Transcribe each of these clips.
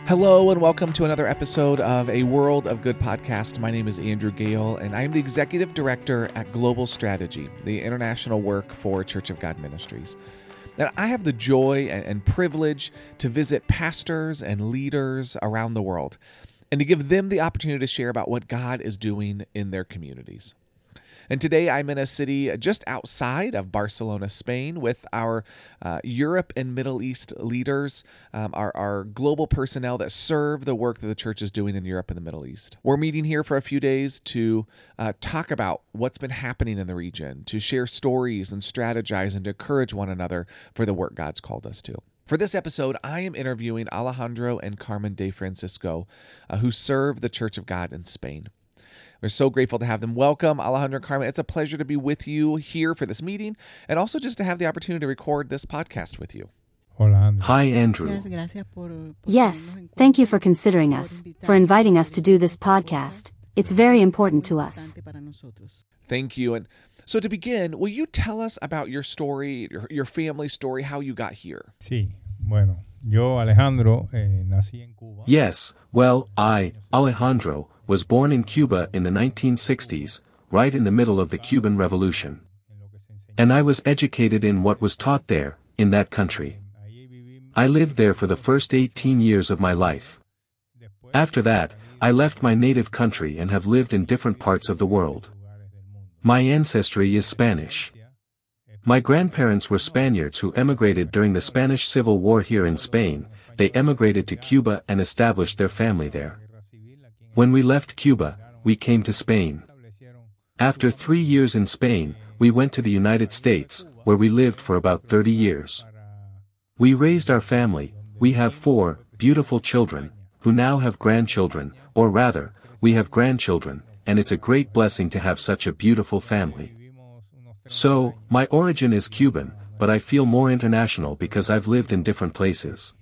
Hello and welcome to another episode of A World of Good podcast. My name is Andrew Gale and I am the Executive Director at Global Strategy, the international work for Church of God Ministries. And I have the joy and privilege to visit pastors and leaders around the world and to give them the opportunity to share about what God is doing in their communities. And today I'm in a city just outside of Barcelona, Spain, with our Europe and Middle East leaders, our global personnel that serve the work that the church is doing in Europe and the Middle East. We're meeting here for a few days to talk about what's been happening in the region, to share stories and strategize and to encourage one another for the work God's called us to. For this episode, I am interviewing Alejandro and Carmen de Francisco, who serve the Church of God in Spain. We're so grateful to have them. Welcome, Alejandro and Carmen. It's a pleasure to be with you here for this meeting and also just to have the opportunity to record this podcast with you. Hi, Andrew. Yes, thank you for considering us, for inviting us to do this podcast. It's very important to us. Thank you. And so to begin, will you tell us about your story, your family story, how you got here? Yes, well, I, Alejandro, was born in Cuba in the 1960s, right in the middle of the Cuban Revolution. And I was educated in what was taught there, in that country. I lived there for the first 18 years of my life. After that, I left my native country and have lived in different parts of the world. My ancestry is Spanish. My grandparents were Spaniards who emigrated during the Spanish Civil War here in Spain. They emigrated to Cuba and established their family there. When we left Cuba, we came to Spain. After 3 years in Spain, we went to the United States, where we lived for about 30 years. We raised our family. We have 4 beautiful children, who now have grandchildren, or rather, we have grandchildren, and it's a great blessing to have such a beautiful family. So, my origin is Cuban, but I feel more international because I've lived in different places.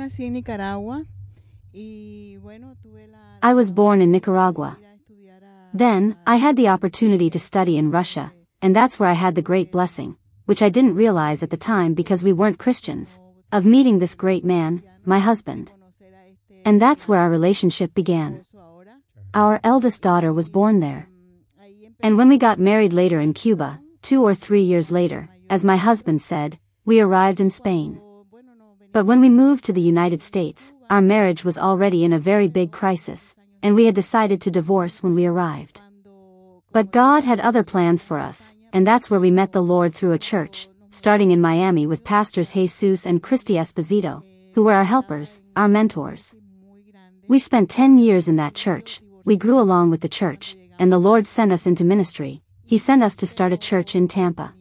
I was born in Nicaragua. Then, I had the opportunity to study in Russia, and that's where I had the great blessing, which I didn't realize at the time because we weren't Christians, of meeting this great man, my husband. And that's where our relationship began. Our eldest daughter was born there. And when we got married later in Cuba, 2 or 3 years later, as my husband said, we arrived in Spain. But when we moved to the United States, our marriage was already in a very big crisis, and we had decided to divorce when we arrived. But God had other plans for us, and that's where we met the Lord through a church, starting in Miami with Pastors Jesus and Christy Esposito, who were our helpers, our mentors. We spent 10 years in that church, we grew along with the church, and the Lord sent us into ministry. He sent us to start a church in Tampa.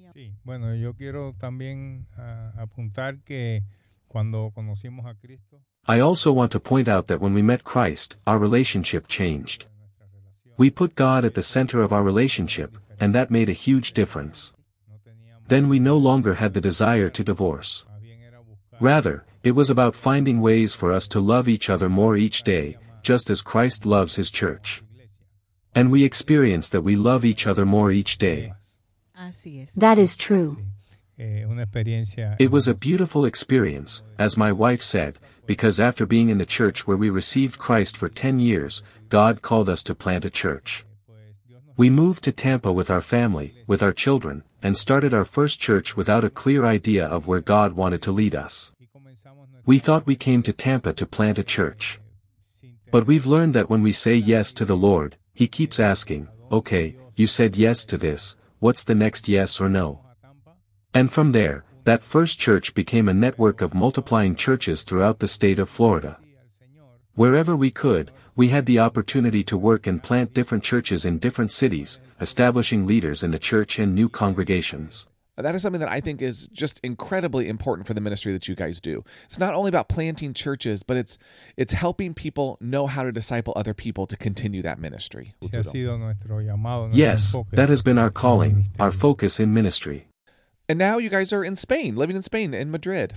I also want to point out that when we met Christ, our relationship changed. We put God at the center of our relationship, and that made a huge difference. Then we no longer had the desire to divorce. Rather, it was about finding ways for us to love each other more each day, just as Christ loves his church. And we experienced that we love each other more each day. That is true. It was a beautiful experience, as my wife said, because after being in the church where we received Christ for 10 years, God called us to plant a church. We moved to Tampa with our family, with our children, and started our first church without a clear idea of where God wanted to lead us. We thought we came to Tampa to plant a church. But we've learned that when we say yes to the Lord, He keeps asking, okay, you said yes to this, what's the next yes or no? And from there, that first church became a network of multiplying churches throughout the state of Florida. Wherever we could, we had the opportunity to work and plant different churches in different cities, establishing leaders in the church and new congregations. That is something that I think is just incredibly important for the ministry that you guys do. It's not only about planting churches, but it's helping people know how to disciple other people to continue that ministry. Yes, that has been our calling, our focus in ministry. And now you guys are in Spain, living in Spain, in Madrid.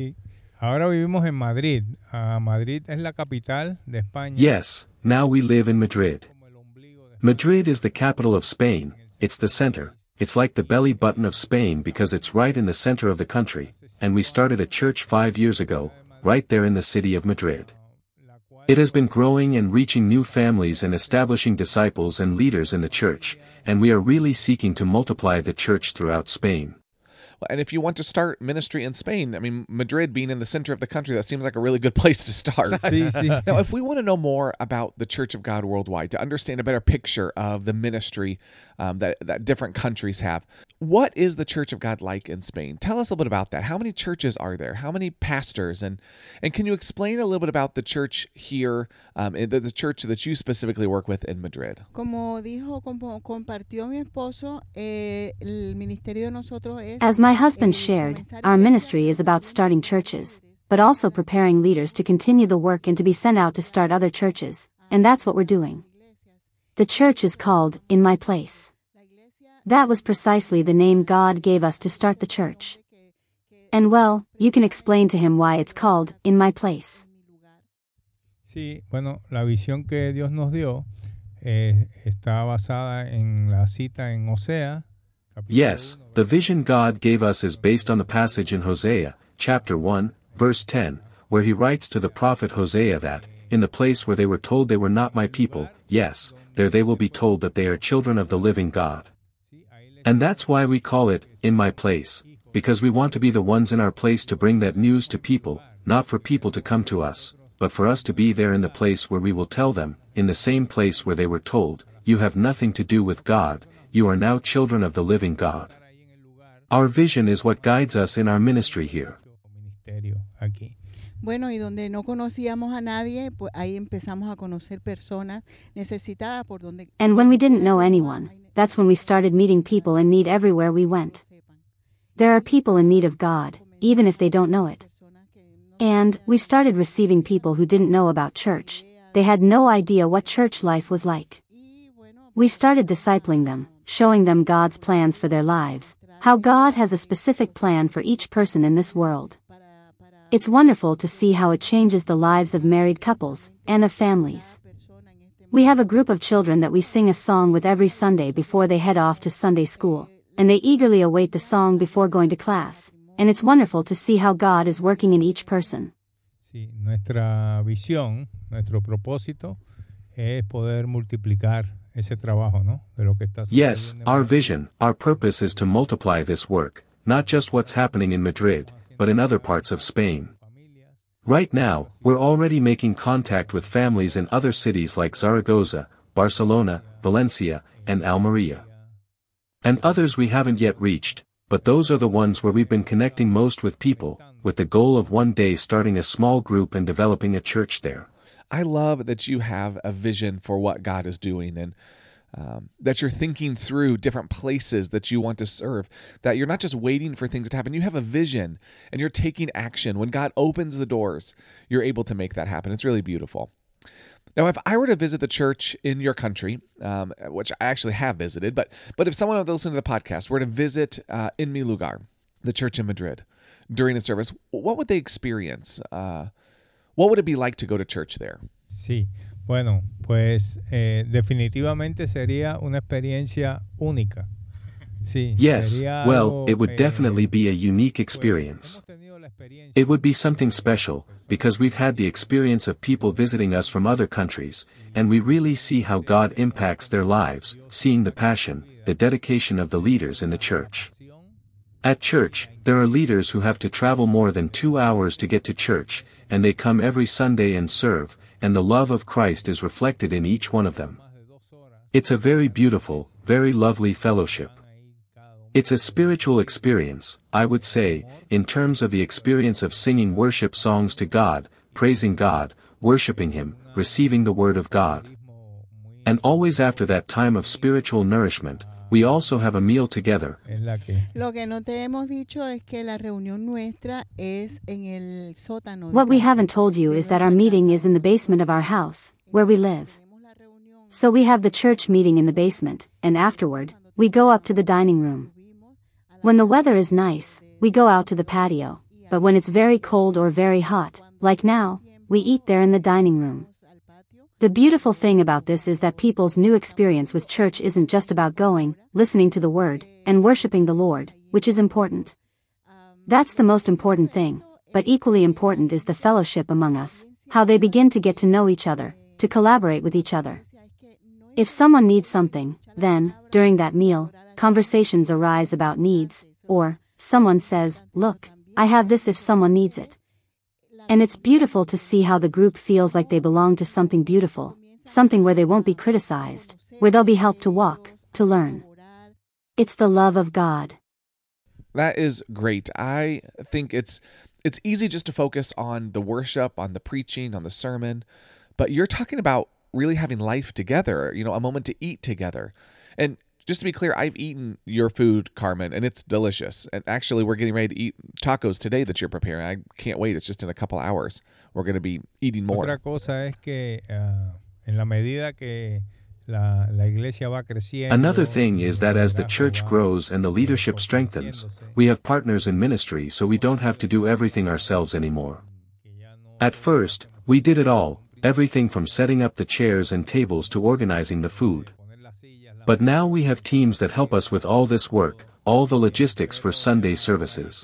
Yes, now we live in Madrid. Madrid is the capital of Spain, it's the center. It's like the belly button of Spain because it's right in the center of the country, and we started a church 5 years ago, right there in the city of Madrid. It has been growing and reaching new families and establishing disciples and leaders in the church, and we are really seeking to multiply the church throughout Spain. And if you want to start ministry in Spain, I mean, Madrid being in the center of the country, that seems like a really good place to start. Sí, sí. Now, if we want to know more about the Church of God worldwide, to understand a better picture of the ministry that different countries have, what is the Church of God like in Spain? Tell us a little bit about that. How many churches are there? How many pastors? And can you explain a little bit about the church here, the church that you specifically work with in Madrid? Compartió mi esposo, el ministerio de nosotros es... As my husband shared, our ministry is about starting churches, but also preparing leaders to continue the work and to be sent out to start other churches, and that's what we're doing. The church is called In My Place. That was precisely the name God gave us to start the church. And well, you can explain to him why it's called In My Place. Sí, bueno, la visión que Dios nos dio está basada en la cita en Osea. Yes, the vision God gave us is based on the passage in Hosea, chapter 1, verse 10, where he writes to the prophet Hosea that, in the place where they were told they were not my people, yes, there they will be told that they are children of the living God. And that's why we call it, In My Place, because we want to be the ones in our place to bring that news to people, not for people to come to us, but for us to be there in the place where we will tell them, in the same place where they were told, you have nothing to do with God, you are now children of the living God. Our vision is what guides us in our ministry here. Bueno, y donde no conocíamos a nadie, pues ahí empezamos a conocer personas necesitadas por donde... And when we didn't know anyone, that's when we started meeting people in need everywhere we went. There are people in need of God, even if they don't know it. And we started receiving people who didn't know about church. They had no idea what church life was like. We started discipling them, showing them God's plans for their lives, how God has a specific plan for each person in this world. It's wonderful to see how it changes the lives of married couples, and of families. We have a group of children that we sing a song with every Sunday before they head off to Sunday school, and they eagerly await the song before going to class, and it's wonderful to see how God is working in each person. Sí, nuestra visión, nuestro propósito es poder multiplicar ese trabajo, ¿no? De lo que está sucediendo. Yes, our vision, our purpose is to multiply this work, not just what's happening in Madrid, but in other parts of Spain. Right now, we're already making contact with families in other cities like Zaragoza, Barcelona, Valencia, and Almería. And others we haven't yet reached, but those are the ones where we've been connecting most with people, with the goal of one day starting a small group and developing a church there. I love that you have a vision for what God is doing, and that you're thinking through different places that you want to serve, that you're not just waiting for things to happen. You have a vision and you're taking action. When God opens the doors, you're able to make that happen. It's really beautiful. Now, if I were to visit the church in your country, which I actually have visited, but if someone that listened to the podcast were to visit In Mi Lugar, the church in Madrid, during a service, what would they experience? What would it be like to go to church there? Sí, bueno, pues definitivamente sería una experiencia única. Sí, Yes, sería well, algo, it would definitely be a unique experience. It would be something special, because we've had the experience of people visiting us from other countries, and we really see how God impacts their lives, seeing the passion, the dedication of the leaders in the church. At church, there are leaders who have to travel more than 2 hours to get to church, and they come every Sunday and serve, and the love of Christ is reflected in each one of them. It's a very beautiful, very lovely fellowship. It's a spiritual experience, I would say, in terms of the experience of singing worship songs to God, praising God, worshiping Him, receiving the Word of God. And always after that time of spiritual nourishment, we also have a meal together. Lo que no te hemos dicho es que la reunión nuestra es en el sótano. What we haven't told you is that our meeting is in the basement of our house, where we live. So we have the church meeting in the basement, and afterward, we go up to the dining room. When the weather is nice, we go out to the patio, but when it's very cold or very hot, like now, we eat there in the dining room. The beautiful thing about this is that people's new experience with church isn't just about going, listening to the word, and worshiping the Lord, which is important. That's the most important thing, but equally important is the fellowship among us, how they begin to get to know each other, to collaborate with each other. If someone needs something, then, during that meal, conversations arise about needs, or, someone says, "Look, I have this if someone needs it." And it's beautiful to see how the group feels like they belong to something beautiful, something where they won't be criticized, where they'll be helped to walk, to learn. It's the love of God. That is great. I think it's easy just to focus on the worship, on the preaching, on the sermon, but you're talking about really having life together, a moment to eat together. And just to be clear, I've eaten your food, Carmen, and it's delicious. And actually, we're getting ready to eat tacos today that you're preparing. I can't wait. It's just in a couple hours. We're going to be eating more. Otra cosa es que en la medida que la iglesia va creciendo. Another thing is that as the church grows and the leadership strengthens, we have partners in ministry, so we don't have to do everything ourselves anymore. At first, we did it all, everything from setting up the chairs and tables to organizing the food. But now we have teams that help us with all this work, all the logistics for Sunday services.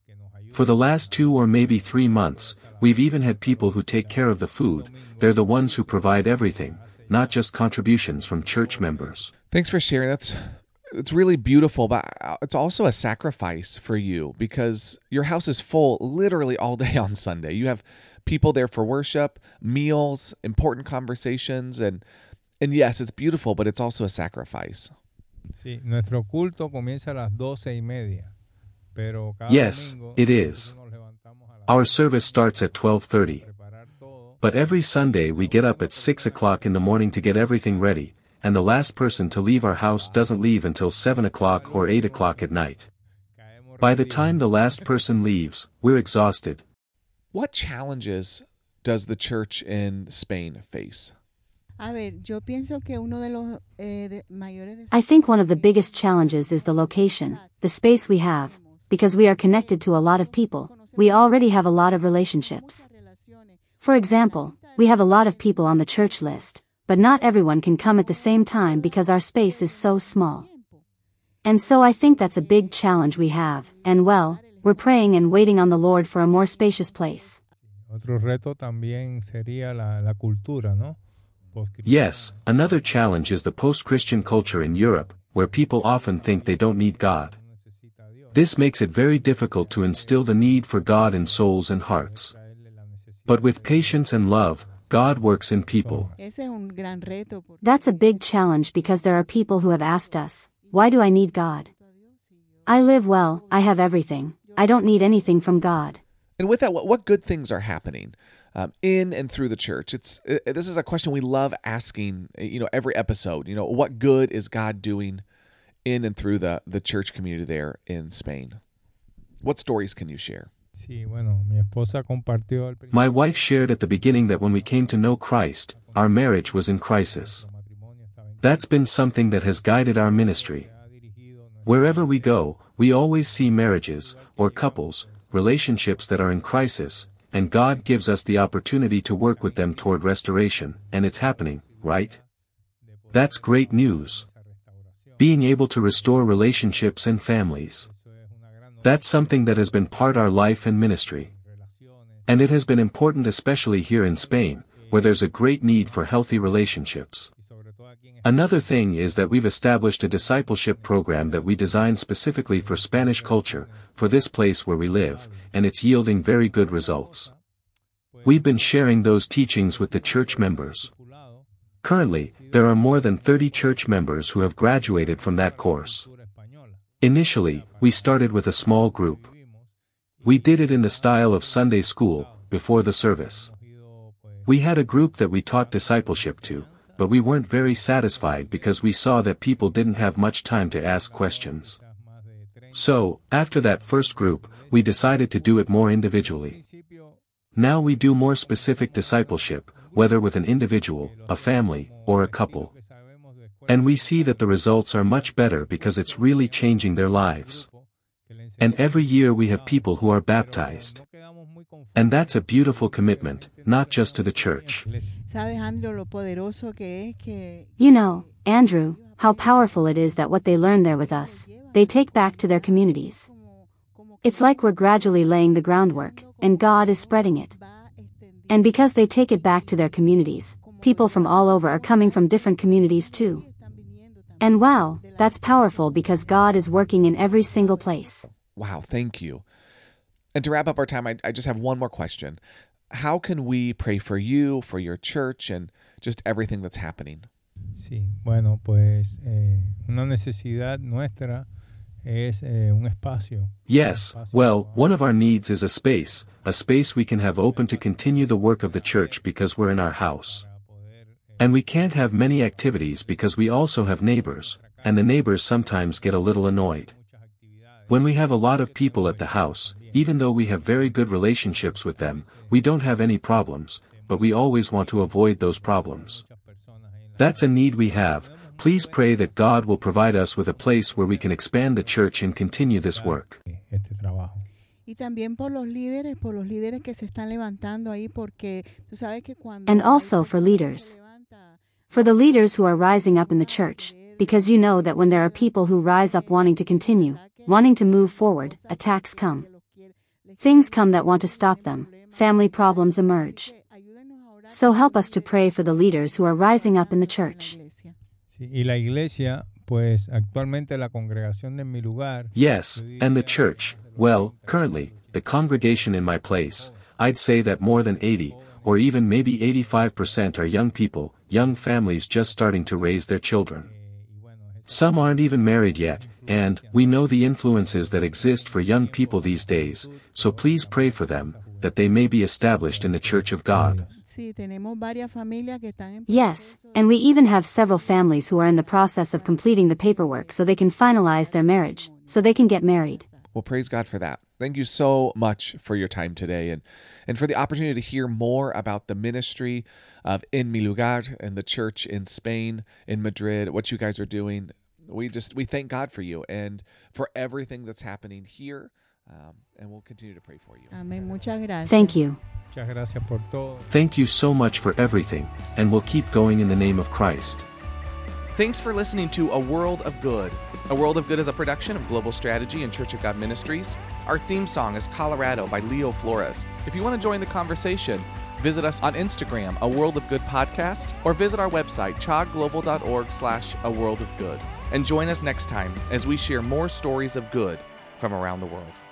For the last 2 or maybe 3 months, we've even had people who take care of the food. They're the ones who provide everything, not just contributions from church members. Thanks for sharing. It's really beautiful, but it's also a sacrifice for you because your house is full literally all day on Sunday. You have people there for worship, meals, important conversations, and yes, it's beautiful, but it's also a sacrifice. Sí, nuestro culto comienza a las 12:30, pero cada Yes, domingo it is. nos levantamos a las Our service starts at 12:30. preparar todo. But every Sunday we get up at 6 o'clock in the morning to get everything ready, and the last person to leave our house doesn't leave until 7 o'clock or 8 o'clock at night. By the time the last person leaves, we're exhausted. What challenges does the church in Spain face? A ver, yo pienso que uno de los mayores I think one of the biggest challenges is the location, the space we have, because we are connected to a lot of people, we already have a lot of relationships. For example, we have a lot of people on the church list, but not everyone can come at the same time because our space is so small. And so I think that's a big challenge we have, and well, we're praying and waiting on the Lord for a more spacious place. Otro reto también sería la cultura, ¿no? Yes, another challenge is the post-Christian culture in Europe, where people often think they don't need God. This makes it very difficult to instill the need for God in souls and hearts. But with patience and love, God works in people. Ese es un gran reto. That's a big challenge because there are people who have asked us, why do I need God? I live well, I have everything, I don't need anything from God. And with that, what good things are happening in and through the church? This is a question we love asking, every episode. What good is God doing in and through the church community there in Spain? What stories can you share? Sí, bueno, mi esposa compartió al principio. My wife shared at the beginning that when we came to know Christ, our marriage was in crisis. That's been something that has guided our ministry. Wherever we go, we always see marriages, or couples, relationships that are in crisis, and God gives us the opportunity to work with them toward restoration, and it's happening, right? That's great news. Being able to restore relationships and families. That's something that has been part of our life and ministry. And it has been important especially here in Spain, where there's a great need for healthy relationships. Another thing is that we've established a discipleship program that we designed specifically for Spanish culture, for this place where we live, and it's yielding very good results. We've been sharing those teachings with the church members. Currently, there are more than 30 church members who have graduated from that course. Initially, we started with a small group. We did it in the style of Sunday school, before the service. We had a group that we taught discipleship to, but we weren't very satisfied because we saw that people didn't have much time to ask questions. So, after that first group, we decided to do it more individually. Now we do more specific discipleship, whether with an individual, a family, or a couple. And we see that the results are much better because it's really changing their lives. And every year we have people who are baptized. And that's a beautiful commitment, not just to the church. You know, Andrew, how powerful it is that what they learn there with us, they take back to their communities. It's like we're gradually laying the groundwork, and God is spreading it. And because they take it back to their communities, people from all over are coming from different communities too. And wow, that's powerful because God is working in every single place. Wow, thank you. And to wrap up our time, I just have one more question. How can we pray for you, for your church, and just everything that's happening? Sí, bueno, pues una necesidad nuestra es un espacio. Yes, well, one of our needs is a space we can have open to continue the work of the church because we're in our house. And we can't have many activities because we also have neighbors, and the neighbors sometimes get a little annoyed. When we have a lot of people at the house, even though we have very good relationships with them, we don't have any problems, but we always want to avoid those problems. That's a need we have. Please pray that God will provide us with a place where we can expand the church and continue this work. Y también por los líderes que se están levantando ahí, porque tú sabes que cuando And also for leaders. For the leaders who are rising up in the church, because you know that when there are people who rise up wanting to continue, wanting to move forward, attacks come. Things come that want to stop them, family problems emerge. So help us to pray for the leaders who are rising up in the church. Sí, y la iglesia, pues actualmente la congregación de mi lugar. Yes, and the church, well, currently, the congregation in my place, I'd say that more than 80, or even maybe 85% are young people, young families just starting to raise their children. Some aren't even married yet, and we know the influences that exist for young people these days, so please pray for them, that they may be established in the Church of God. Yes, and we even have several families who are in the process of completing the paperwork so they can finalize their marriage, so they can get married. Well, praise God for that. Thank you so much for your time today and for the opportunity to hear more about the ministry of En Mi Lugar and the church in Spain, in Madrid, what you guys are doing. We thank God for you and for everything that's happening here, and we'll continue to pray for you. Amén. Muchas gracias. Thank you. Muchas gracias por todo. Thank you so much for everything, and we'll keep going in the name of Christ. Thanks for listening to A World of Good. A World of Good is a production of Global Strategy and Church of God Ministries. Our theme song is Colorado by Leo Flores. If you want to join the conversation, visit us on Instagram, A World of Good Podcast, or visit our website, chogglobal.org/A World of Good. And join us next time as we share more stories of good from around the world.